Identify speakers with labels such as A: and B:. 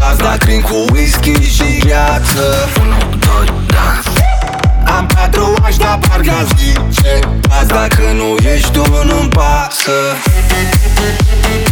A: Azi la crin cu whisky și gheață. 1, 2, dans. Am tatuaj, dar parcă zice azi dacă nu ești tu nu-mi pasă.